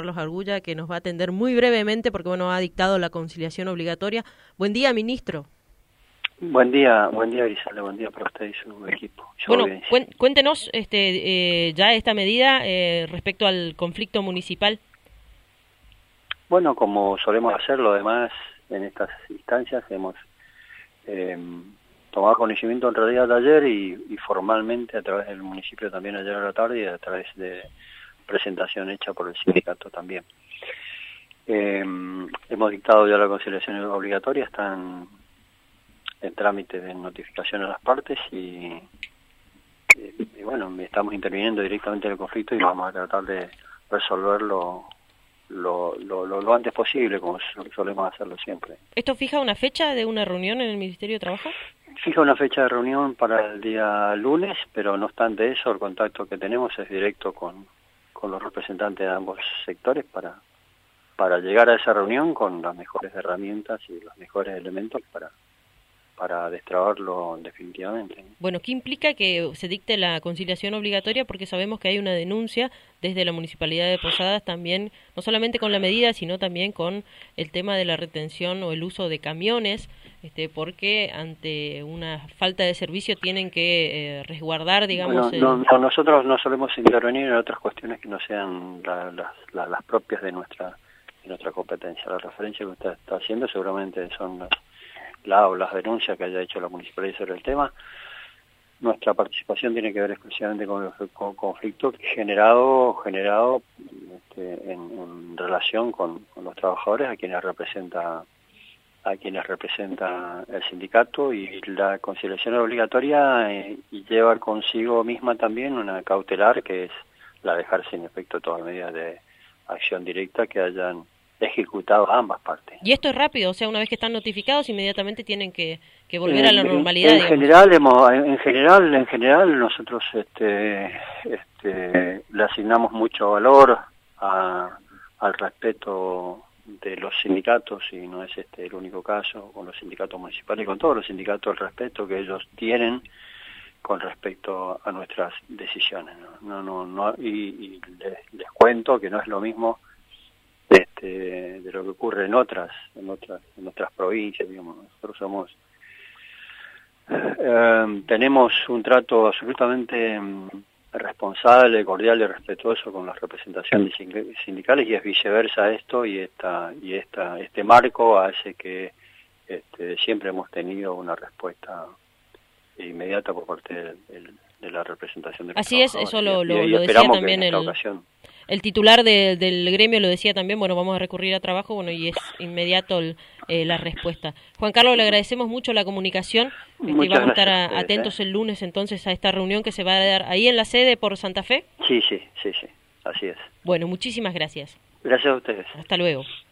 Carlos Argulla, que nos va a atender muy brevemente porque bueno, ha dictado la conciliación obligatoria. Buen día, ministro. Buen día, Grisela, buen día para usted y su equipo. Bueno, cuéntenos ya esta medida respecto al conflicto municipal. Bueno, como solemos hacerlo, además, en estas instancias hemos tomado conocimiento en realidad de ayer y formalmente a través del municipio también ayer a la tarde y a través de presentación hecha por el sindicato también. Hemos dictado ya la conciliación obligatoria, están en trámite de notificación a las partes y bueno, estamos interviniendo directamente en el conflicto y vamos a tratar de resolverlo lo antes posible, como solemos hacerlo siempre. ¿Esto fija una fecha de una reunión en el Ministerio de Trabajo? Fija una fecha de reunión para el día lunes, pero no obstante eso, el contacto que tenemos es directo con los representantes de ambos sectores para llegar a esa reunión con las mejores herramientas y los mejores elementos para destrabarlo definitivamente. Bueno, ¿qué implica que se dicte la conciliación obligatoria? Porque sabemos que hay una denuncia desde la Municipalidad de Posadas también, no solamente con la medida, sino también con el tema de la retención o el uso de camiones, porque ante una falta de servicio tienen que resguardar, digamos... Bueno, nosotros no solemos intervenir en otras cuestiones que no sean las propias de nuestra competencia. La referencia que usted está haciendo seguramente son las denuncias que haya hecho la municipalidad sobre el tema. Nuestra participación tiene que ver exclusivamente con el conflicto generado en relación con los trabajadores a quienes representa el sindicato, y la conciliación obligatoria lleva consigo misma también una cautelar, que es la de dejar sin efecto todas medidas de acción directa que hayan ejecutado a ambas partes. ¿Y esto es rápido? O sea, una vez que están notificados, inmediatamente tienen que volver a la normalidad. En general nosotros le asignamos mucho valor al respeto de los sindicatos, y no es el único caso, con los sindicatos municipales y con todos los sindicatos, el respeto que ellos tienen con respecto a nuestras decisiones. Y les cuento que no es lo mismo de lo que ocurre en otras provincias, digamos. Nosotros tenemos un trato absolutamente responsable, cordial y respetuoso con las representaciones sindicales, y es viceversa esto, y este marco hace que siempre hemos tenido una respuesta inmediata por parte de la representación de los Así es, eso lo decía también el titular del gremio, lo decía también, bueno, vamos a recurrir a trabajo, bueno, y es inmediato la respuesta. Juan Carlos, le agradecemos mucho la comunicación, y vamos a estar atentos el lunes entonces a esta reunión que se va a dar ahí en la sede por Santa Fe. Sí, así es. Bueno, muchísimas gracias. Gracias a ustedes. Hasta luego.